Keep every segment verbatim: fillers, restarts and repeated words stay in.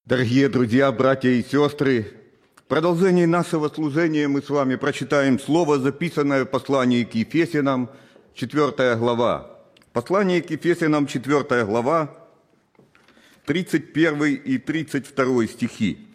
Дорогие друзья, братья и сестры, в продолжении нашего служения мы с вами прочитаем слово, записанное в послании к Ефесянам, четвёртая глава. Послание к Ефесянам, четвёртая глава, тридцать первый и тридцать второй стихи.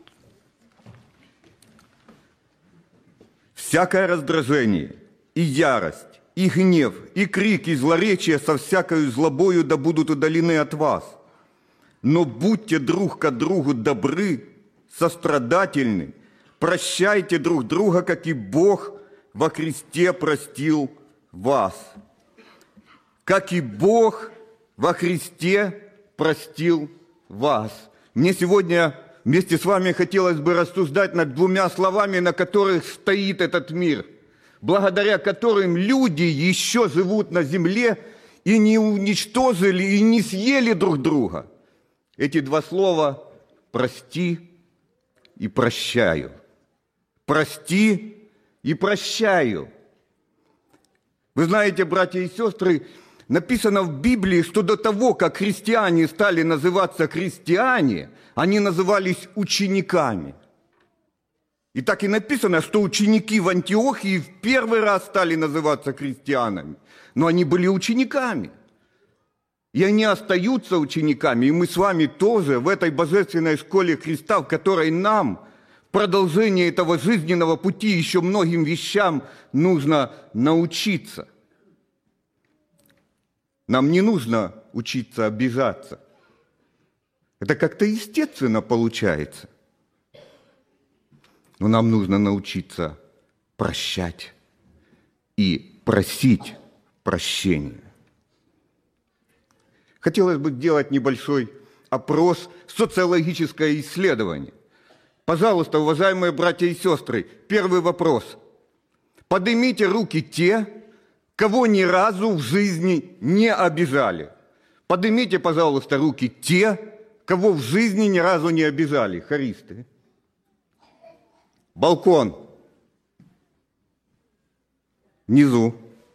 «Всякое раздражение, и ярость, и гнев, и крик, и злоречие со всякою злобою да будут удалены от вас. Но будьте друг к другу добры, сострадательны, прощайте друг друга, как и Бог во Христе простил вас». Как и Бог во Христе простил вас. Мне сегодня вместе с вами хотелось бы рассуждать над двумя словами, на которых стоит этот мир, благодаря которым люди еще живут на земле и не уничтожили, и не съели друг друга. Эти два слова «прости» и «прощаю». «Прости» и «прощаю». Вы знаете, братья и сестры, написано в Библии, что до того, как христиане стали называться христиане, они назывались учениками. И так и написано, что ученики в Антиохии в первый раз стали называться христианами, но они были учениками. И они остаются учениками, и мы с вами тоже в этой божественной школе Христа, в которой нам в продолжении этого жизненного пути еще многим вещам нужно научиться. Нам не нужно учиться обижаться. Это как-то естественно получается. Но нам нужно научиться прощать и просить прощения. Хотелось бы сделать небольшой опрос, социологическое исследование. Пожалуйста, уважаемые братья и сестры, первый вопрос. Поднимите руки те, кого ни разу в жизни не обижали. Поднимите, пожалуйста, руки те, кого в жизни ни разу не обижали. Хористы. Балкон. Внизу.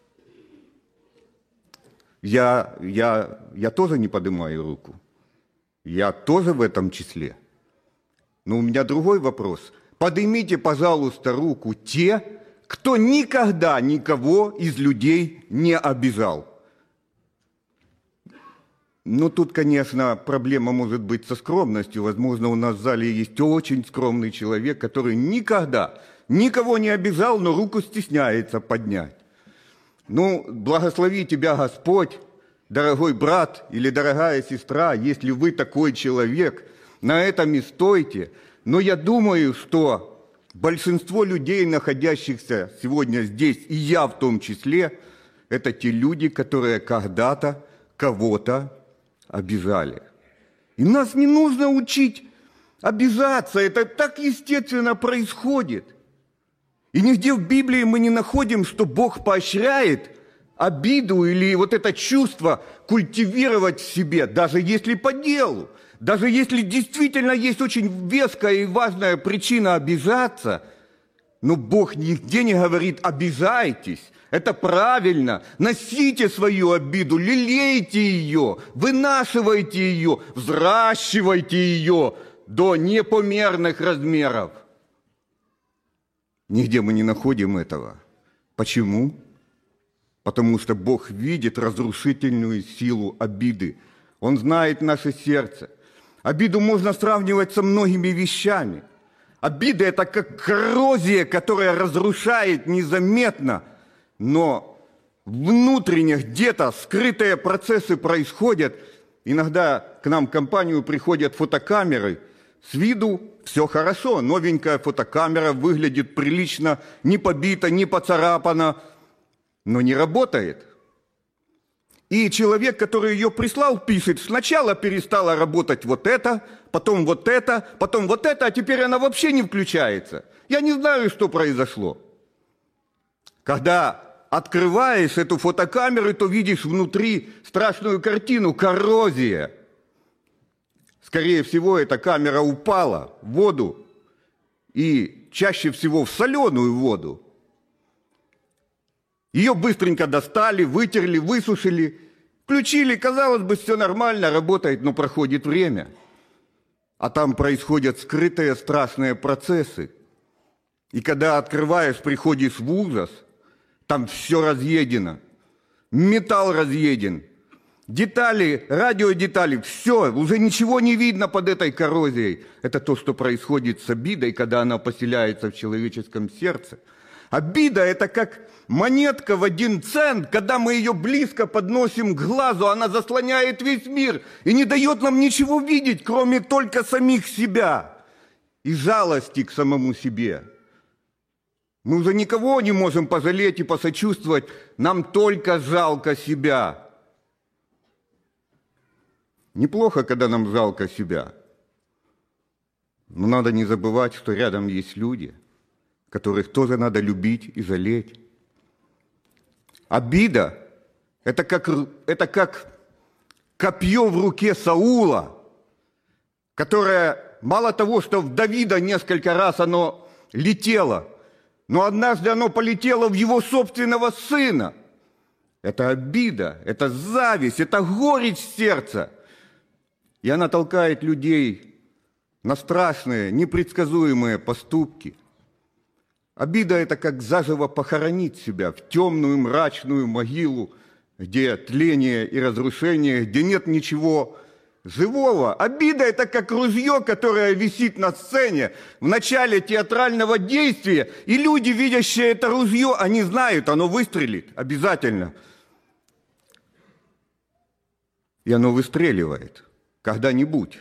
Я, я, я тоже не поднимаю руку. Я тоже в этом числе. Но у меня другой вопрос. Поднимите, пожалуйста, руку те, кто никогда никого из людей не обижал. Ну, тут, конечно, проблема может быть со скромностью. Возможно, у нас в зале есть очень скромный человек, который никогда никого не обижал, но руку стесняется поднять. Ну, благослови тебя Господь, дорогой брат или дорогая сестра, если вы такой человек, на этом и стойте. Но я думаю, что большинство людей, находящихся сегодня здесь, и я в том числе, это те люди, которые когда-то кого-то обижали. И нас не нужно учить обижаться, это так естественно происходит. И нигде в Библии мы не находим, что Бог поощряет обиду или вот это чувство культивировать в себе, даже если по делу, даже если действительно есть очень веская и важная причина обижаться, но Бог нигде не говорит «обижайтесь». Это правильно. Носите свою обиду, лелейте ее, вынашивайте ее, взращивайте ее до непомерных размеров. Нигде мы не находим этого. Почему? Потому что Бог видит разрушительную силу обиды. Он знает наше сердце. Обиду можно сравнивать со многими вещами. Обида – это как коррозия, которая разрушает незаметно, но внутренне где-то скрытые процессы происходят. Иногда к нам в компанию приходят фотокамеры. С виду все хорошо, новенькая фотокамера выглядит прилично, не побита, не поцарапана, но не работает. И человек, который ее прислал, пишет, сначала перестала работать вот это, потом вот это, потом вот это, а теперь она вообще не включается. Я не знаю, что произошло. Когда открываешь эту фотокамеру, то видишь внутри страшную картину – коррозия. Скорее всего, эта камера упала в воду, и чаще всего в соленую воду. Ее быстренько достали, вытерли, высушили, включили, казалось бы, все нормально, работает, но проходит время. а там происходят скрытые страшные процессы. И когда открываешь, приходишь в ужас, там все разъедено, металл разъеден, детали, радиодетали, все, уже ничего не видно под этой коррозией. Это то, что происходит с обидой, когда она поселяется в человеческом сердце. Обида – это как монетка в один цент, когда мы ее близко подносим к глазу, она заслоняет весь мир и не дает нам ничего видеть, кроме только самих себя и жалости к самому себе. Мы уже никого не можем пожалеть и посочувствовать, нам только жалко себя. Неплохо, когда нам жалко себя, но надо не забывать, что рядом есть люди, которых тоже надо любить и жалеть. Обида – это как, это как копье в руке Саула, которое, мало того, что в Давида несколько раз оно летело, но однажды оно полетело в его собственного сына. Это обида, это зависть, это горечь сердца. И она толкает людей на страшные, непредсказуемые поступки. Обида – это как заживо похоронить себя в темную мрачную могилу, где тление и разрушение, где нет ничего живого. Обида – это как ружье, которое висит на сцене в начале театрального действия, и люди, видящие это ружье, они знают, оно выстрелит обязательно. И оно выстреливает когда-нибудь.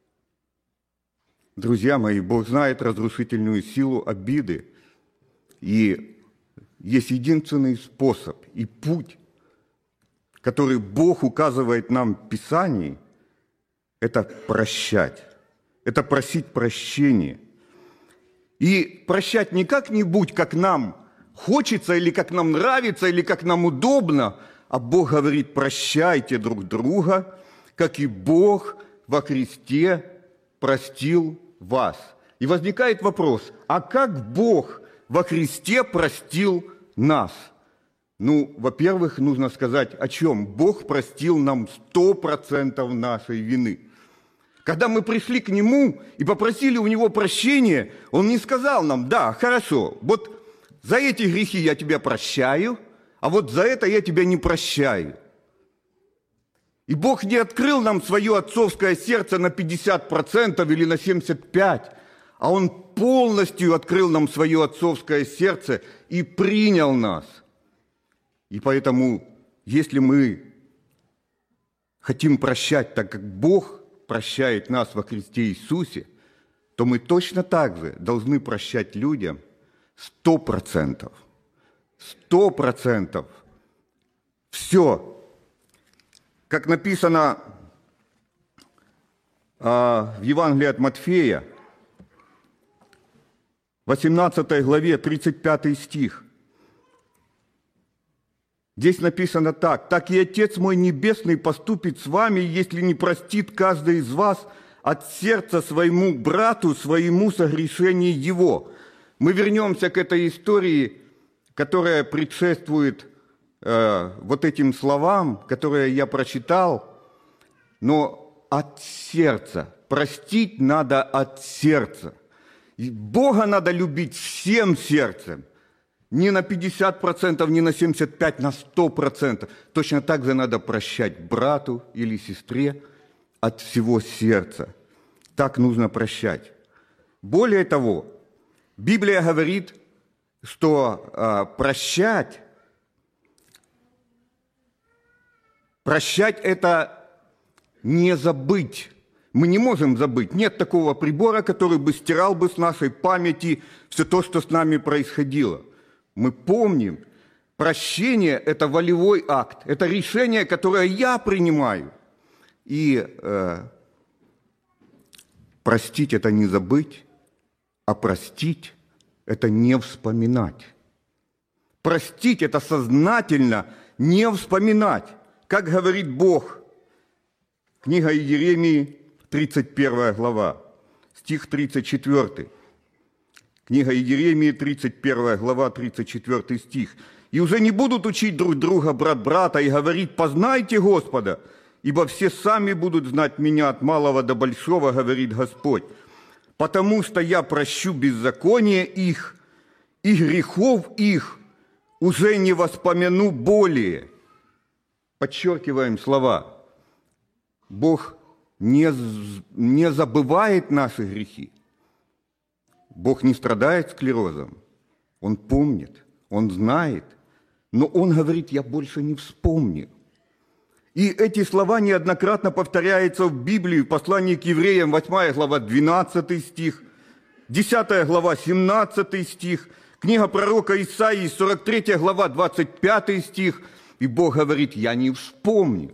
Друзья мои, Бог знает разрушительную силу обиды. И есть единственный способ и путь, который Бог указывает нам в Писании, это прощать, это просить прощения. И прощать не как-нибудь, как нам хочется, или как нам нравится, или как нам удобно, а Бог говорит: прощайте друг друга, как и Бог во Христе простил вас. И возникает вопрос: а как Бог во Христе простил нас? Ну, во-первых, нужно сказать, о чем. Бог простил нам сто процентов нашей вины. Когда мы пришли к Нему и попросили у Него прощения, Он не сказал нам: да, хорошо, вот за эти грехи я тебя прощаю, а вот за это я тебя не прощаю. И Бог не открыл нам свое отцовское сердце на пятьдесят процентов или на семьдесят пять процентов, а Он полностью открыл нам свое отцовское сердце и принял нас. И поэтому, если мы хотим прощать так, как Бог прощает нас во Христе Иисусе, то мы точно так же должны прощать людям сто процентов. Сто процентов. Все. Как написано а, в Евангелии от Матфея, восемнадцатой главе, тридцать пятый стих. Здесь написано так: «Так и Отец мой Небесный поступит с вами, если не простит каждый из вас от сердца своему брату, своему согрешение его». Мы вернемся к этой истории, которая предшествует э, вот этим словам, которые я прочитал, но от сердца. Простить надо от сердца. И Бога надо любить всем сердцем. Не на пятьдесят процентов, не на семьдесят пять процентов, на сто процентов. Точно так же надо прощать брату или сестре от всего сердца. Так нужно прощать. Более того, Библия говорит, что э, прощать, прощать – это не забыть. Мы не можем забыть. Нет такого прибора, который бы стирал бы с нашей памяти все то, что с нами происходило. Мы помним. Прощение – это волевой акт. Это решение, которое я принимаю. И э, простить – это не забыть, а простить – это не вспоминать. Простить – это сознательно не вспоминать. Как говорит Бог. Книга Иеремии, тридцать первая глава, стих тридцать четвёртый. Книга Иеремии, тридцать первая глава, тридцать четвёртый стих. «И уже не будут учить друг друга брат брата и говорить: познайте Господа, ибо все сами будут знать меня от малого до большого, говорит Господь. Потому что я прощу беззаконие их, и грехов их уже не воспомяну более». Подчеркиваем слова. Бог не, не забывает наши грехи. Бог не страдает склерозом. Он помнит, Он знает. Но Он говорит: я больше не вспомню. И эти слова неоднократно повторяются в Библии, в послании к евреям, восьмая глава, двенадцатый стих, десятая глава, семнадцатый стих, книга пророка Исаии, сорок третья глава, двадцать пятый стих. И Бог говорит: я не вспомню.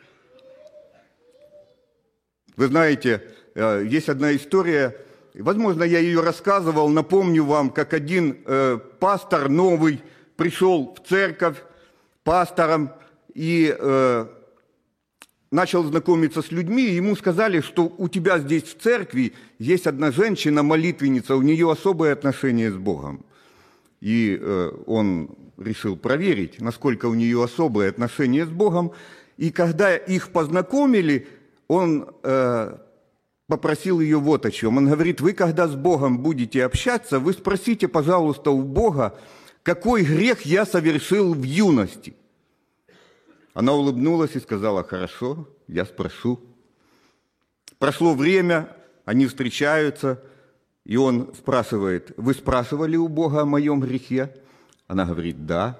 Вы знаете, есть одна история, возможно, я ее рассказывал, напомню вам, как один э, пастор новый пришел в церковь пастором и э, начал знакомиться с людьми, и ему сказали, что у тебя здесь в церкви есть одна женщина-молитвенница, у нее особые отношения с Богом. И э, он решил проверить, насколько у нее особые отношения с Богом. И когда их познакомили, он э, попросил ее вот о чем. Он говорит: вы, когда с Богом будете общаться, вы спросите, пожалуйста, у Бога, какой грех я совершил в юности. Она улыбнулась и сказала: хорошо, я спрошу. Прошло время, они встречаются, и он спрашивает: вы спрашивали у Бога о моем грехе? Она говорит: да.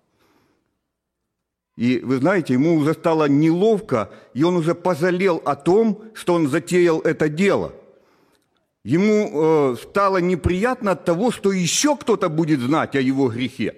И вы знаете, ему уже стало неловко, и он уже пожалел о том, что он затеял это дело. Ему э, стало неприятно от того, что еще кто-то будет знать о его грехе.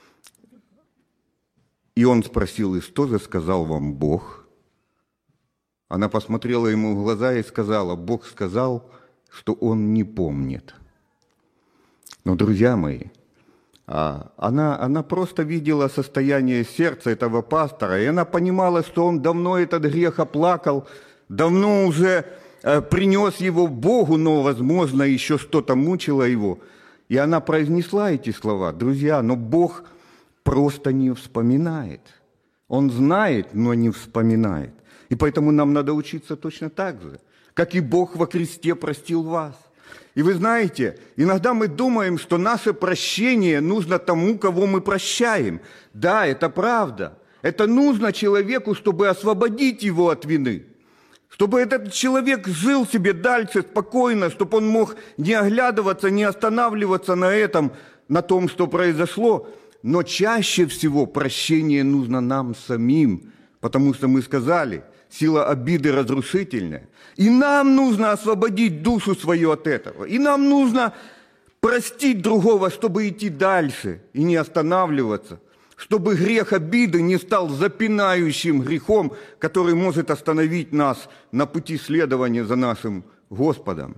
И он спросил: и что же сказал вам Бог? Она посмотрела ему в глаза и сказала: Бог сказал, что он не помнит. Но, друзья мои, она, она просто видела состояние сердца этого пастора, и она понимала, что он давно этот грех оплакал, давно уже принес его Богу, но, возможно, еще что-то мучило его. И она произнесла эти слова: друзья, но Бог просто не вспоминает. Он знает, но не вспоминает. И поэтому нам надо учиться точно так же, как и Бог во кресте простил вас. И вы знаете, иногда мы думаем, что наше прощение нужно тому, кого мы прощаем. Да, это правда. Это нужно человеку, чтобы освободить его от вины. Чтобы этот человек жил себе дальше спокойно, чтобы он мог не оглядываться, не останавливаться на этом, на том, что произошло. Но чаще всего прощение нужно нам самим, потому что мы сказали, сила обиды разрушительная. И нам нужно освободить душу свою от этого. И нам нужно простить другого, чтобы идти дальше и не останавливаться. Чтобы грех обиды не стал запинающим грехом, который может остановить нас на пути следования за нашим Господом.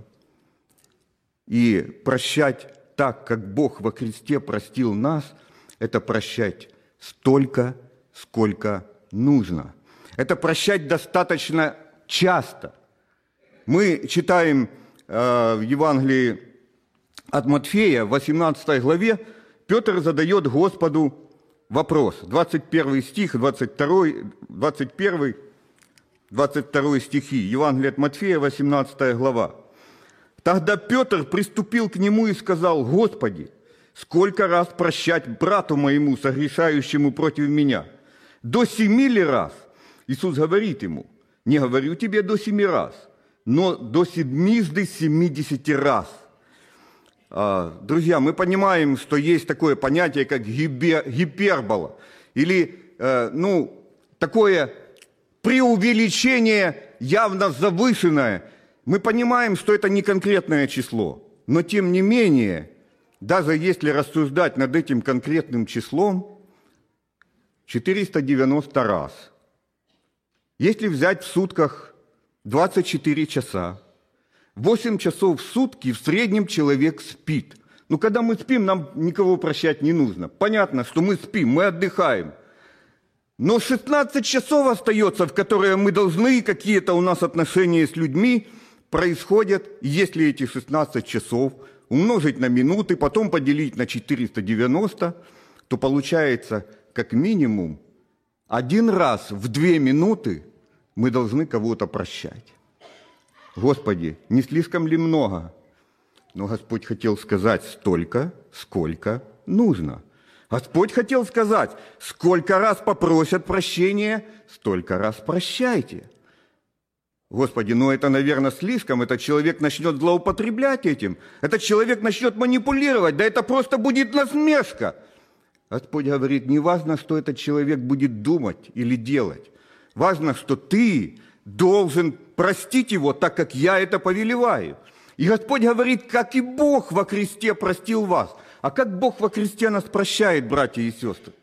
И прощать так, как Бог во кресте простил нас, это прощать столько, сколько нужно. Это прощать достаточно часто. Мы читаем э, в Евангелии от Матфея, в восемнадцатой главе, Петр задает Господу вопрос. двадцать первый стих, двадцать второй, двадцать первый, двадцать второй стихи. Евангелие от Матфея, восемнадцатая глава. «Тогда Петр приступил к нему и сказал: Господи, сколько раз прощать брату моему, согрешающему против меня? До семи ли раз?» Иисус говорит ему: не говорю тебе до семи раз, но до седьмижды семидесяти раз. Друзья, мы понимаем, что есть такое понятие, как гипербола, или, ну, такое преувеличение явно завышенное. Мы понимаем, что это не конкретное число, но тем не менее, даже если рассуждать над этим конкретным числом, четыреста девяносто раз. Если взять в сутках двадцать четыре часа, восемь часов в сутки в среднем человек спит. Ну, когда мы спим, нам никого прощать не нужно. Понятно, что мы спим, мы отдыхаем. Но шестнадцать часов остается, в которые мы должны, какие-то у нас отношения с людьми происходят. Если эти шестнадцать часов умножить на минуты, потом поделить на четыреста девяносто, то получается как минимум один раз в две минуты мы должны кого-то прощать. Господи, не слишком ли много? Но Господь хотел сказать столько, сколько нужно. Господь хотел сказать, сколько раз попросят прощения, столько раз прощайте. Господи, ну это, наверное, слишком. Этот человек начнет злоупотреблять этим. Этот человек начнет манипулировать. Да это просто будет насмешка. Господь говорит, не важно, что этот человек будет думать или делать. Важно, что ты должен простить его, так как я это повелеваю. И Господь говорит, как и Бог во кресте простил вас. А как Бог во кресте нас прощает, братья и сестры?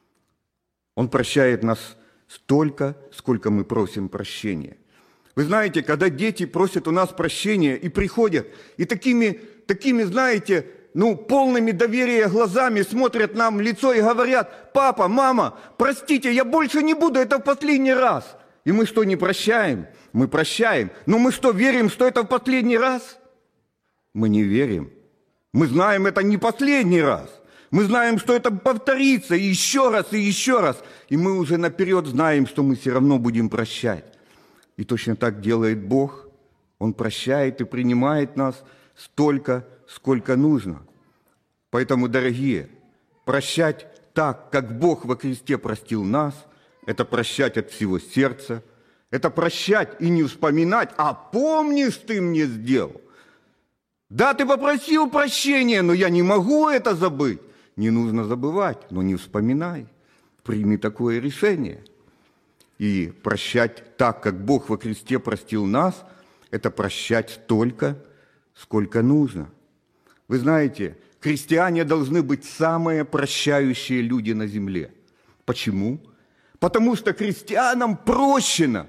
Он прощает нас столько, сколько мы просим прощения. Вы знаете, когда дети просят у нас прощения и приходят, и такими, такими, знаете, ну, полными доверия глазами смотрят нам в лицо и говорят, папа, мама, простите, я больше не буду, это в последний раз. И мы что, не прощаем? Мы прощаем. Но мы что, верим, что это в последний раз? Мы не верим. Мы знаем, это не последний раз. Мы знаем, что это повторится и еще раз, и еще раз. И мы уже наперед знаем, что мы все равно будем прощать. И точно так делает Бог. Он прощает и принимает нас столько, сколько нужно. Поэтому, дорогие, прощать так, как Бог во кресте простил нас, это прощать от всего сердца, это прощать и не вспоминать, а помнишь, ты мне сделал. Да, ты попросил прощения, но я не могу это забыть. Не нужно забывать, но не вспоминай. Прими такое решение. И прощать так, как Бог во кресте простил нас, это прощать столько, сколько нужно. Вы знаете, христиане должны быть самые прощающие люди на земле. Почему? Потому что христианам прощено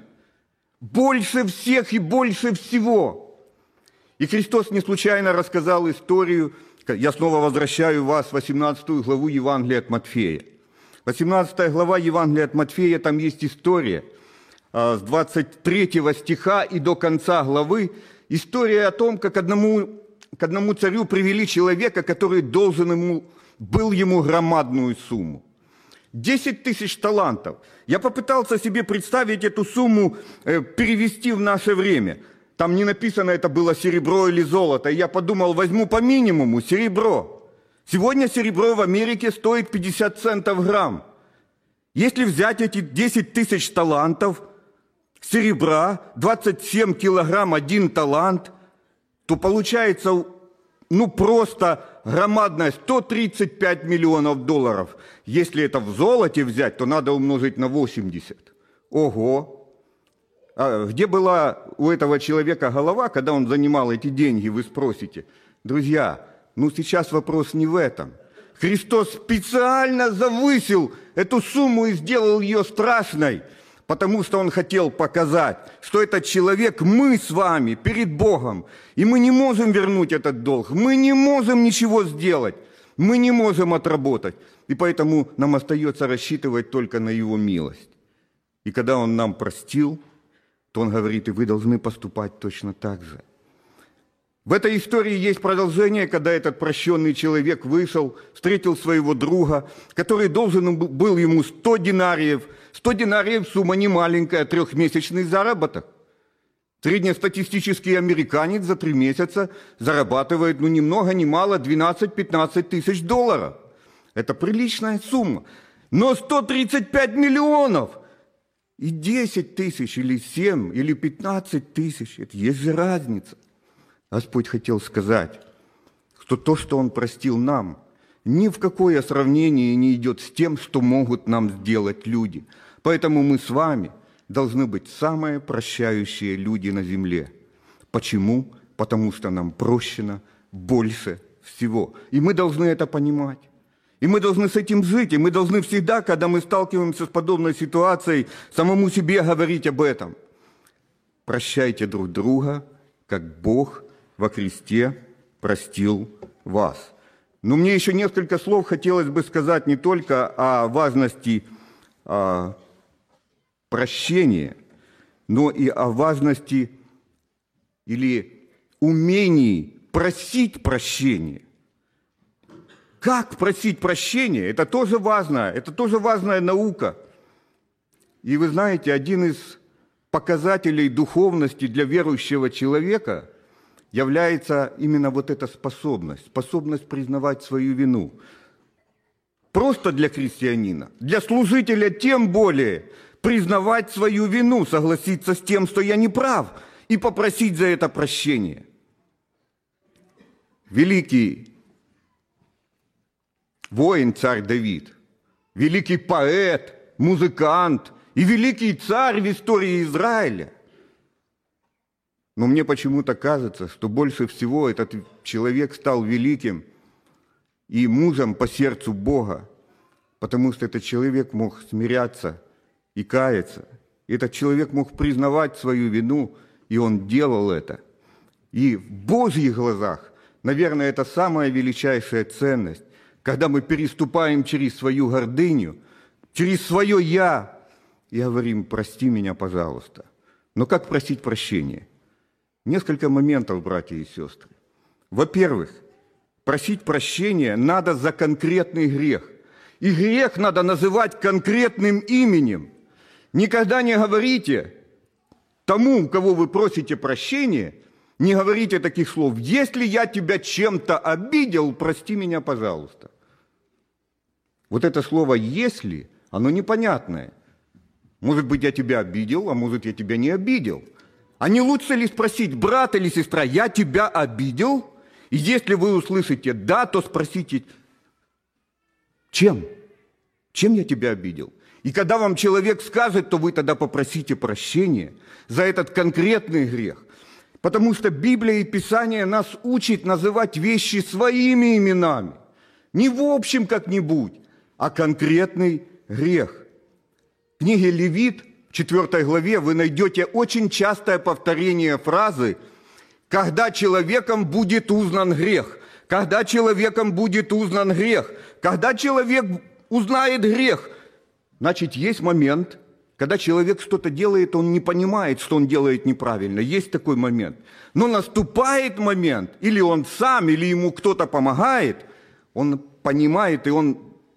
больше всех и больше всего. И Христос не случайно рассказал историю, я снова возвращаю вас в восемнадцатую главу Евангелия от Матфея. восемнадцатая глава Евангелия от Матфея, там есть история с двадцать третьего стиха и до конца главы. История о том, как одному, к одному царю привели человека, который должен ему, был ему громадную сумму. десять тысяч талантов. Я попытался себе представить эту сумму, э, перевести в наше время. Там не написано, это было серебро или золото. И я подумал, возьму по минимуму серебро. Сегодня серебро в Америке стоит пятьдесят центов грамм. Если взять эти десять тысяч талантов серебра, двадцать семь килограмм один талант, то получается, ну, просто громадная сто тридцать пять миллионов долларов. Если это в золоте взять, то надо умножить на восемьдесят. Ого! А где была у этого человека голова, когда он занимал эти деньги, вы спросите? Друзья, ну сейчас вопрос не в этом. Христос специально завысил эту сумму и сделал ее страшной, потому что Он хотел показать, что этот человек, мы с вами, перед Богом, и мы не можем вернуть этот долг, мы не можем ничего сделать, мы не можем отработать, и поэтому нам остается рассчитывать только на Его милость. И когда Он нам простил, то Он говорит, и вы должны поступать точно так же. В этой истории есть продолжение, когда этот прощенный человек вышел, встретил своего друга, который должен был ему сто динариев. сто динариев – сумма не маленькая, трехмесячный заработок. Среднестатистический американец за три месяца зарабатывает, ну, ни много ни мало, двенадцать-пятнадцать тысяч долларов. Это приличная сумма. Но сто тридцать пять миллионов и десять тысяч, или семь, или пятнадцать тысяч – это есть же разница. Господь хотел сказать, что то, что Он простил нам, ни в какое сравнение не идет с тем, что могут нам сделать люди. Поэтому мы с вами должны быть самые прощающие люди на земле. Почему? Потому что нам прощено больше всего. И мы должны это понимать. И мы должны с этим жить. И мы должны всегда, когда мы сталкиваемся с подобной ситуацией, самому себе говорить об этом. Прощайте друг друга, как Бог во кресте простил вас. Но мне еще несколько слов хотелось бы сказать не только о важности а, прощения, но и о важности или умении просить прощения. Как просить прощения? Это тоже важно, это тоже важная наука. И вы знаете, один из показателей духовности для верующего человека является именно вот эта способность, способность признавать свою вину. Просто для христианина, для служителя тем более признавать свою вину, согласиться с тем, что я не прав, и попросить за это прощения. Великий воин царь Давид, великий поэт, музыкант и великий царь в истории Израиля. Но мне почему-то кажется, что больше всего этот человек стал великим и мужем по сердцу Бога, потому что этот человек мог смиряться и каяться. Этот человек мог признавать свою вину, и он делал это. И в Божьих глазах, наверное, это самая величайшая ценность, когда мы переступаем через свою гордыню, через свое «я», и говорим: прости меня, пожалуйста. Но как просить прощения? Несколько моментов, братья и сестры. Во-первых, просить прощения надо за конкретный грех. И грех надо называть конкретным именем. Никогда не говорите тому, у кого вы просите прощения, не говорите таких слов: «Если я тебя чем-то обидел, прости меня, пожалуйста». Вот это слово «если», оно непонятное. Может быть, я тебя обидел, а может, я тебя не обидел. А не лучше ли спросить: брат или сестра, я тебя обидел? И если вы услышите «да», то спросите: чем? Чем я тебя обидел? И когда вам человек скажет, то вы тогда попросите прощения за этот конкретный грех. Потому что Библия и Писание нас учат называть вещи своими именами. Не в общем как-нибудь, а конкретный грех. В книге Левит, в четвёртой главе, вы найдете очень частое повторение фразы «когда человеком будет узнан грех», «когда человеком будет узнан грех», «когда человек узнает грех». Значит, есть момент, когда человек что-то делает, он не понимает, что он делает неправильно. Есть такой момент. Но наступает момент, или он сам, или ему кто-то помогает, он понимает, и он,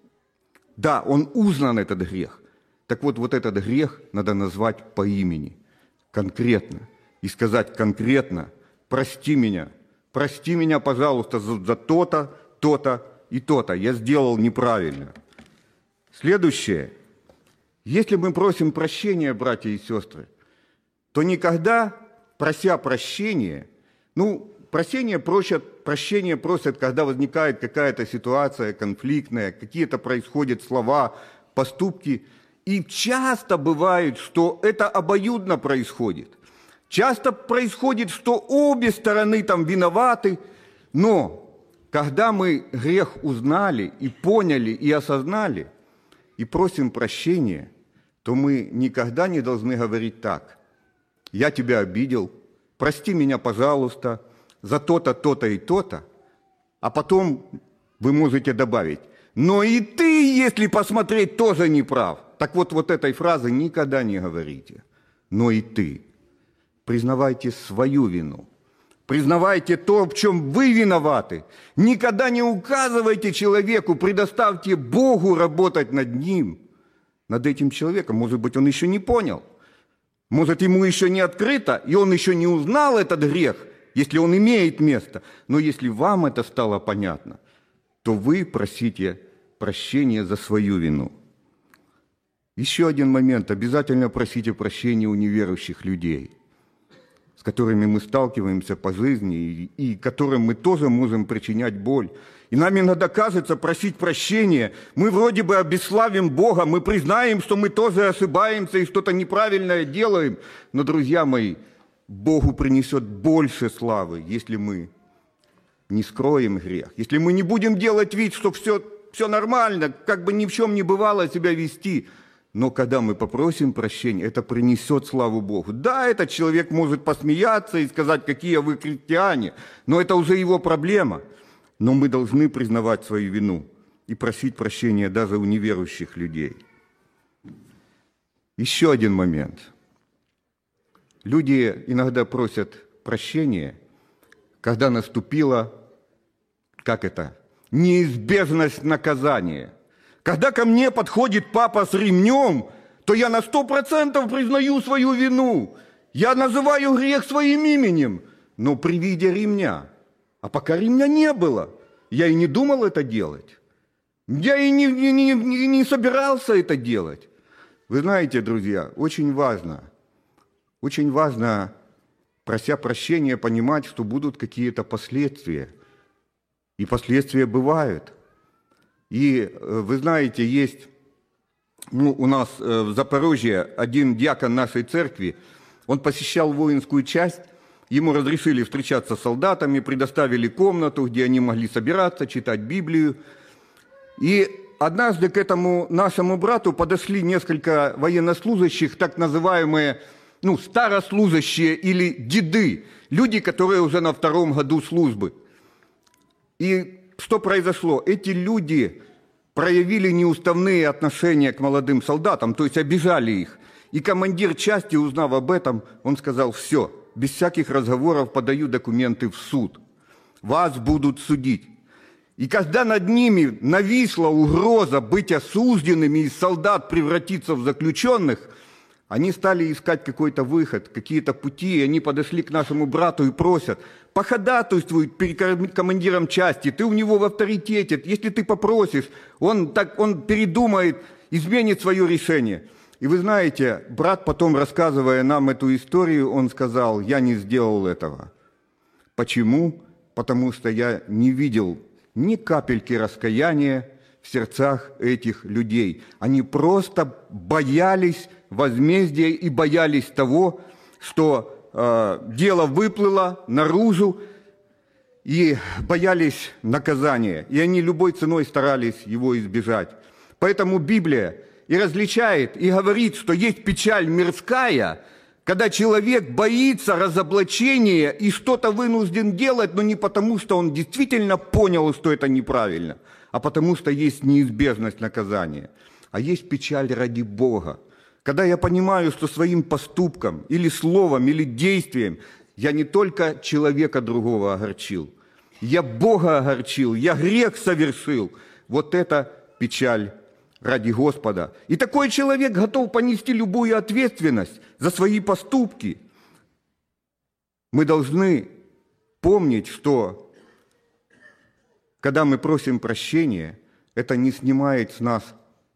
да, он узнан, этот грех. Так вот, вот этот грех надо назвать по имени, конкретно. И сказать конкретно: прости меня, прости меня, пожалуйста, за, за то-то, то-то и то-то. Я сделал неправильно. Следующее. Если мы просим прощения, братья и сестры, то никогда, прося прощения, ну, прощения просят, прощения просят, когда возникает какая-то ситуация конфликтная, какие-то происходят слова, поступки. И часто бывает, что это обоюдно происходит. Часто происходит, что обе стороны там виноваты, но когда мы грех узнали и поняли и осознали, и просим прощения, то мы никогда не должны говорить так: «Я тебя обидел, прости меня, пожалуйста, за то-то, то-то и то-то», а потом вы можете добавить: «но и ты, если посмотреть, тоже не прав». Так вот, вот этой фразы никогда не говорите. «Но и ты». Признавайте свою вину. Признавайте то, в чем вы виноваты. Никогда не указывайте человеку, предоставьте Богу работать над ним, над этим человеком. Может быть, он еще не понял. Может, ему еще не открыто, и он еще не узнал этот грех, если он имеет место. Но если вам это стало понятно, то вы просите прощения за свою вину. Еще один момент. Обязательно просите прощения у неверующих людей, с которыми мы сталкиваемся по жизни и, и которым мы тоже можем причинять боль. И нам иногда кажется просить прощения. Мы вроде бы обесславим Бога, мы признаем, что мы тоже ошибаемся и что-то неправильное делаем. Но, друзья мои, Богу принесет больше славы, если мы не скроем грех, если мы не будем делать вид, что все, все нормально, как бы ни в чем не бывало себя вести. Но когда мы попросим прощения, это принесет славу Богу. Да, этот человек может посмеяться и сказать: какие вы христиане, но это уже его проблема. Но мы должны признавать свою вину и просить прощения даже у неверующих людей. Еще один момент. Люди иногда просят прощения, когда наступила, как это, неизбежность наказания. Когда ко мне подходит папа с ремнем, то я на сто процентов признаю свою вину. Я называю грех своим именем. Но при виде ремня, а пока ремня не было, я и не думал это делать. Я и не, не, не, не собирался это делать. Вы знаете, друзья, очень важно, очень важно, прося прощения, понимать, что будут какие-то последствия. И последствия бывают. И вы знаете, есть ну, у нас в Запорожье один диакон нашей церкви, он посещал воинскую часть, ему разрешили встречаться с солдатами, предоставили комнату, где они могли собираться, читать Библию. И однажды к этому нашему брату подошли несколько военнослужащих, так называемые ну, старослужащие или деды, люди, которые уже на втором году службы. И что произошло? Эти люди проявили неуставные отношения к молодым солдатам, то есть обижали их. И командир части, узнав об этом, он сказал: все, без всяких разговоров подаю документы в суд. Вас будут судить. И когда над ними нависла угроза быть осужденными и солдат превратиться в заключенных, они стали искать какой-то выход, какие-то пути, и они подошли к нашему брату и просят: походатайствуй перед командиром части, ты у него в авторитете, если ты попросишь, он, так, он передумает, изменит свое решение. И вы знаете, брат потом, рассказывая нам эту историю, он сказал: я не сделал этого. Почему? Потому что я не видел ни капельки раскаяния в сердцах этих людей. Они просто боялись возмездия и боялись того, что э, дело выплыло наружу, и боялись наказания. И они любой ценой старались его избежать. Поэтому Библия и различает, и говорит, что есть печаль мирская, когда человек боится разоблачения и что-то вынужден делать, но не потому, что он действительно понял, что это неправильно, а потому что есть неизбежность наказания. А есть печаль ради Бога. Когда я понимаю, что своим поступком, или словом, или действием я не только человека другого огорчил, я Бога огорчил, я грех совершил. Вот это печаль ради Господа. И такой человек готов понести любую ответственность за свои поступки. Мы должны помнить, что когда мы просим прощения, это не снимает с нас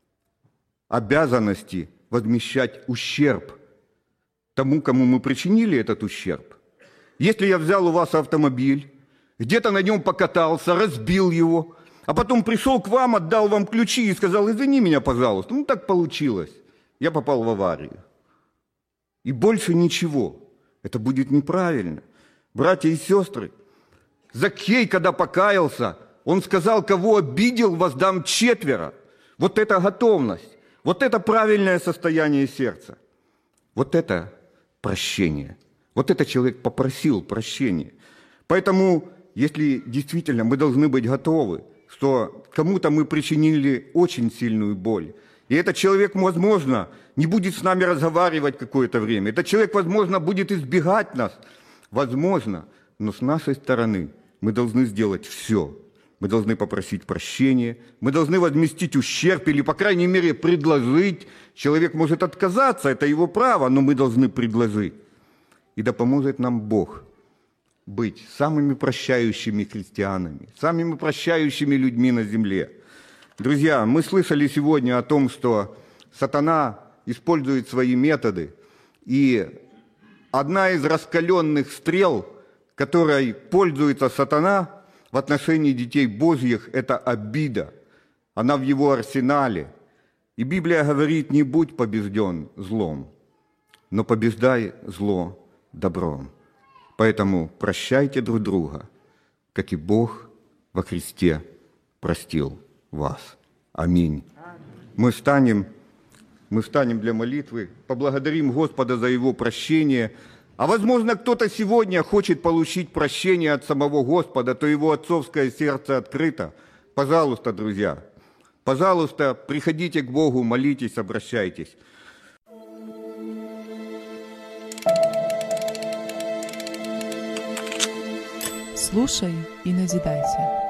обязанности возмещать ущерб тому, кому мы причинили этот ущерб. Если я взял у вас автомобиль, где-то на нем покатался, разбил его, а потом пришел к вам, отдал вам ключи и сказал: извини меня, пожалуйста, ну так получилось, я попал в аварию. И больше ничего. Это будет неправильно. Братья и сестры, Закхей, когда покаялся, он сказал: кого обидел, воздам четверо. Вот это готовность, вот это правильное состояние сердца, вот это прощение. Вот это человек попросил прощения. Поэтому, если действительно мы должны быть готовы, что кому-то мы причинили очень сильную боль, и этот человек, возможно, не будет с нами разговаривать какое-то время, этот человек, возможно, будет избегать нас, возможно, но с нашей стороны мы должны сделать все. Мы должны попросить прощения, мы должны возместить ущерб или, по крайней мере, предложить. Человек может отказаться, это его право, но мы должны предложить. И да поможет нам Бог быть самыми прощающими христианами, самыми прощающими людьми на земле. Друзья, мы слышали сегодня о том, что сатана использует свои методы, и одна из раскаленных стрел, которой пользуется сатана в отношении детей Божьих, это обида. Она в его арсенале. И Библия говорит: не будь побежден злом, но побеждай зло добром. Поэтому прощайте друг друга, как и Бог во Христе простил вас. Аминь. Мы встанем, мы встанем для молитвы, поблагодарим Господа за Его прощение. А возможно, кто-то сегодня хочет получить прощение от самого Господа, то его отцовское сердце открыто. Пожалуйста, друзья, пожалуйста, приходите к Богу, молитесь, обращайтесь. Слушай и назидайся.